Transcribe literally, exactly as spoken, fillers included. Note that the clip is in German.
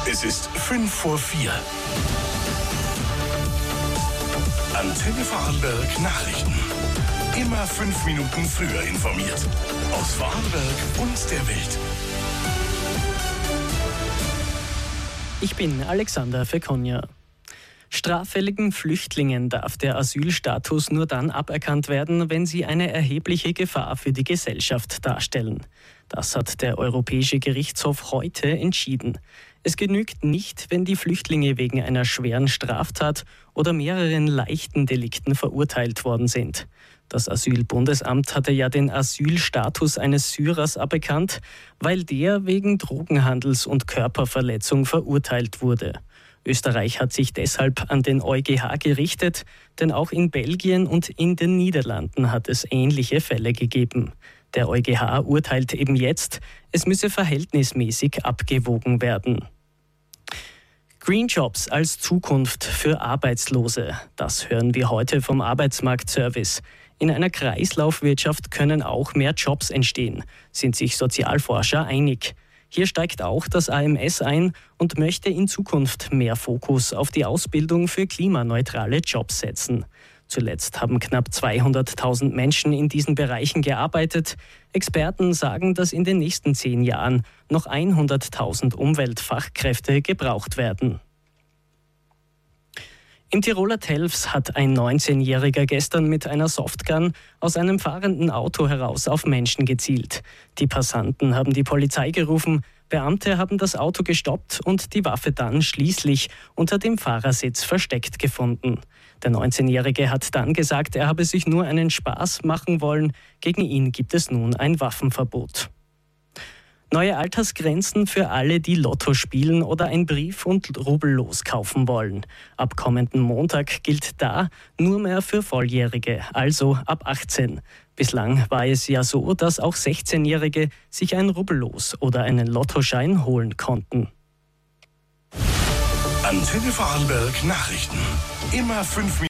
Es ist fünf vor vier. Antenne Vorarlberg Nachrichten. Immer fünf Minuten früher informiert. Aus Vorarlberg und der Welt. Ich bin Alexander Fekonja. Straffälligen Flüchtlingen darf der Asylstatus nur dann aberkannt werden, wenn sie eine erhebliche Gefahr für die Gesellschaft darstellen. Das hat der Europäische Gerichtshof heute entschieden. Es genügt nicht, wenn die Flüchtlinge wegen einer schweren Straftat oder mehreren leichten Delikten verurteilt worden sind. Das Asylbundesamt hatte ja den Asylstatus eines Syrers aberkannt, weil der wegen Drogenhandels und Körperverletzung verurteilt wurde. Österreich hat sich deshalb an den EuGH gerichtet, denn auch in Belgien und in den Niederlanden hat es ähnliche Fälle gegeben. Der EuGH urteilt eben jetzt, es müsse verhältnismäßig abgewogen werden. Green Jobs als Zukunft für Arbeitslose. Das hören wir heute vom Arbeitsmarktservice. In einer Kreislaufwirtschaft können auch mehr Jobs entstehen, sind sich Sozialforscher einig. Hier steigt auch das A M S ein und möchte in Zukunft mehr Fokus auf die Ausbildung für klimaneutrale Jobs setzen. Zuletzt haben knapp zweihunderttausend Menschen in diesen Bereichen gearbeitet. Experten sagen, dass in den nächsten zehn Jahren noch hunderttausend Umweltfachkräfte gebraucht werden. Im Tiroler Telfs hat ein neunzehnjähriger gestern mit einer Softgun aus einem fahrenden Auto heraus auf Menschen gezielt. Die Passanten haben die Polizei gerufen, Beamte haben das Auto gestoppt und die Waffe dann schließlich unter dem Fahrersitz versteckt gefunden. Der neunzehnjährige hat dann gesagt, er habe sich nur einen Spaß machen wollen. Gegen ihn gibt es nun ein Waffenverbot. Neue Altersgrenzen für alle, die Lotto spielen oder ein Brief- und Rubbellos kaufen wollen. Ab kommenden Montag gilt da nur mehr für Volljährige, also ab achtzehn. Bislang war es ja so, dass auch sechzehnjährige sich ein Rubbellos oder einen Lottoschein holen konnten. Antenne Vorarlberg Nachrichten. Immer fünf Minuten.